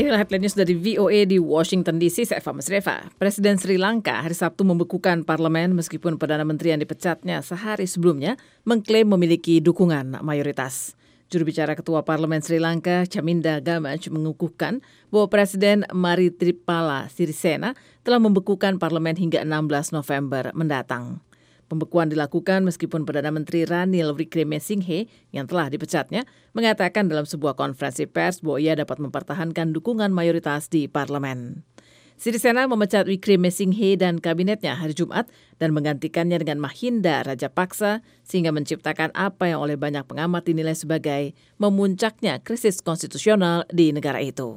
Inilah headline news dari VOA di Washington DC. Saya Eva Masreva. Presiden Sri Lanka hari Sabtu membekukan parlemen meskipun Perdana Menteri yang dipecatnya sehari sebelumnya mengklaim memiliki dukungan mayoritas. Juru bicara Ketua Parlemen Sri Lanka, Chaminda Gamaj, mengukuhkan bahwa Presiden Maithripala Sirisena telah membekukan parlemen hingga 16 November mendatang. Pembekuan dilakukan meskipun Perdana Menteri Ranil Wickremesinghe yang telah dipecatnya mengatakan dalam sebuah konferensi pers bahwa ia dapat mempertahankan dukungan mayoritas di parlemen. Sirisena memecat Wickremesinghe dan kabinetnya hari Jumat dan menggantikannya dengan Mahinda Rajapaksa sehingga menciptakan apa yang oleh banyak pengamat dinilai sebagai memuncaknya krisis konstitusional di negara itu.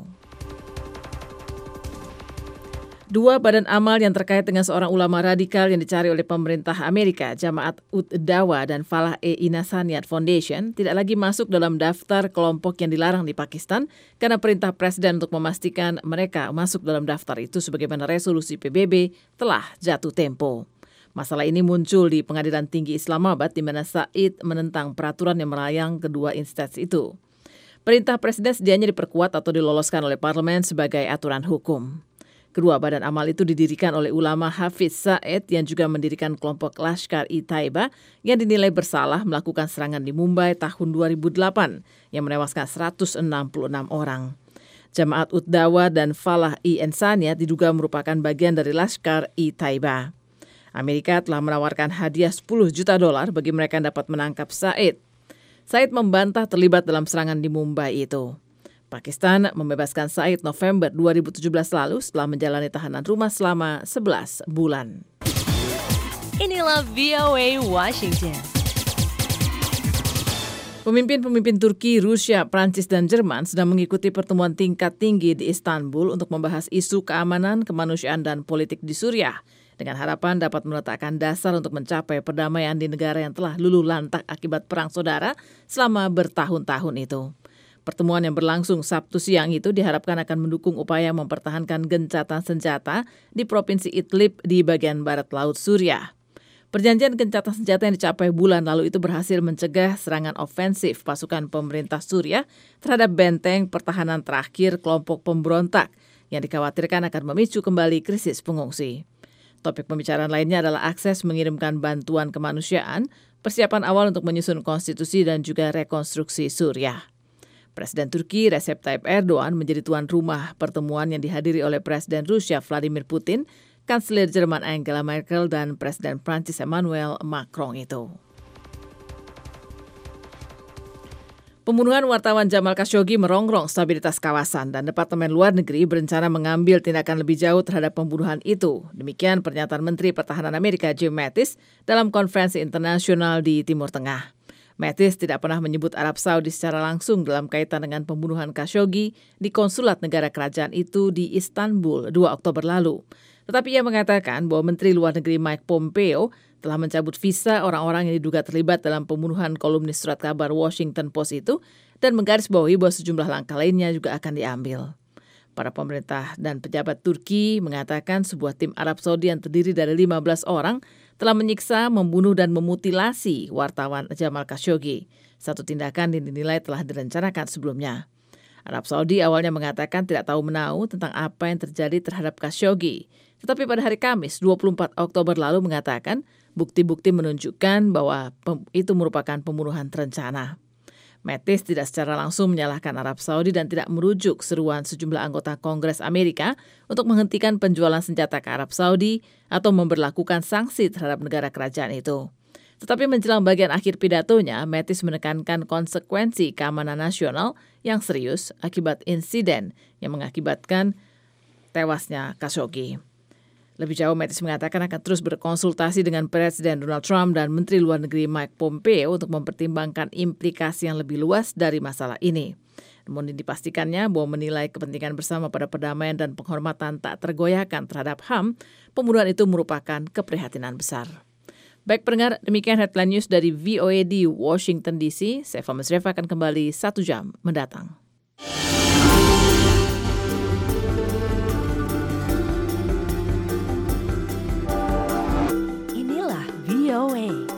Dua badan amal yang terkait dengan seorang ulama radikal yang dicari oleh pemerintah Amerika, Jamaat Ud-Dawa dan Falah Inasaniyat Foundation, tidak lagi masuk dalam daftar kelompok yang dilarang di Pakistan karena perintah Presiden untuk memastikan mereka masuk dalam daftar itu sebagaimana resolusi PBB telah jatuh tempo. Masalah ini muncul di Pengadilan Tinggi Islamabad di mana Said menentang peraturan yang melayang kedua instansi itu. Perintah Presiden sedianya diperkuat atau diloloskan oleh parlemen sebagai aturan hukum. Kedua badan amal itu didirikan oleh ulama Hafiz Said yang juga mendirikan kelompok Lashkar-e-Taiba yang dinilai bersalah melakukan serangan di Mumbai tahun 2008 yang menewaskan 166 orang. Jamaat Ud-Dawa dan Falah Insaniyat diduga merupakan bagian dari Lashkar-e-Taiba. Amerika telah menawarkan hadiah $10 juta bagi mereka yang dapat menangkap Said. Said membantah terlibat dalam serangan di Mumbai itu. Pakistan membebaskan Said November 2017 lalu setelah menjalani tahanan rumah selama 11 bulan. Inilah VOA Washington. Pemimpin-pemimpin Turki, Rusia, Prancis, dan Jerman sedang mengikuti pertemuan tingkat tinggi di Istanbul untuk membahas isu keamanan, kemanusiaan, dan politik di Suriah dengan harapan dapat meletakkan dasar untuk mencapai perdamaian di negara yang telah luluh lantak akibat perang saudara selama bertahun-tahun itu. Pertemuan yang berlangsung Sabtu siang itu diharapkan akan mendukung upaya mempertahankan gencatan senjata di Provinsi Idlib di bagian barat laut Suriah. Perjanjian gencatan senjata yang dicapai bulan lalu itu berhasil mencegah serangan ofensif pasukan pemerintah Suriah terhadap benteng pertahanan terakhir kelompok pemberontak yang dikhawatirkan akan memicu kembali krisis pengungsi. Topik pembicaraan lainnya adalah akses mengirimkan bantuan kemanusiaan, persiapan awal untuk menyusun konstitusi dan juga rekonstruksi Suriah. Presiden Turki Recep Tayyip Erdogan menjadi tuan rumah pertemuan yang dihadiri oleh Presiden Rusia Vladimir Putin, Kanselir Jerman Angela Merkel, dan Presiden Prancis Emmanuel Macron itu. Pembunuhan wartawan Jamal Khashoggi merongrong stabilitas kawasan dan Departemen Luar Negeri berencana mengambil tindakan lebih jauh terhadap pembunuhan itu. Demikian pernyataan Menteri Pertahanan Amerika Jim Mattis dalam konferensi internasional di Timur Tengah. Mattis tidak pernah menyebut Arab Saudi secara langsung dalam kaitan dengan pembunuhan Khashoggi di konsulat negara kerajaan itu di Istanbul 2 Oktober lalu. Tetapi ia mengatakan bahwa Menteri Luar Negeri Mike Pompeo telah mencabut visa orang-orang yang diduga terlibat dalam pembunuhan kolumnis surat kabar Washington Post itu dan menggarisbawahi bahwa sejumlah langkah lainnya juga akan diambil. Para pemerintah dan pejabat Turki mengatakan sebuah tim Arab Saudi yang terdiri dari 15 orang telah menyiksa, membunuh, dan memutilasi wartawan Jamal Khashoggi. Satu tindakan yang dinilai telah direncanakan sebelumnya. Arab Saudi awalnya mengatakan tidak tahu menahu tentang apa yang terjadi terhadap Khashoggi. Tetapi pada hari Kamis 24 Oktober lalu mengatakan bukti-bukti menunjukkan bahwa itu merupakan pembunuhan terencana. Mattis tidak secara langsung menyalahkan Arab Saudi dan tidak merujuk seruan sejumlah anggota Kongres Amerika untuk menghentikan penjualan senjata ke Arab Saudi atau memberlakukan sanksi terhadap negara kerajaan itu. Tetapi menjelang bagian akhir pidatonya, Mattis menekankan konsekuensi keamanan nasional yang serius akibat insiden yang mengakibatkan tewasnya Khashoggi. Lebih jauh, Mattis mengatakan akan terus berkonsultasi dengan Presiden Donald Trump dan Menteri Luar Negeri Mike Pompeo untuk mempertimbangkan implikasi yang lebih luas dari masalah ini. Namun dipastikannya bahwa menilai kepentingan bersama pada perdamaian dan penghormatan tak tergoyahkan terhadap HAM, pembunuhan itu merupakan keprihatinan besar. Baik pendengar, demikian headline news dari VOA di Washington DC. Saya Eva Masreva akan kembali 1 jam mendatang. VOA.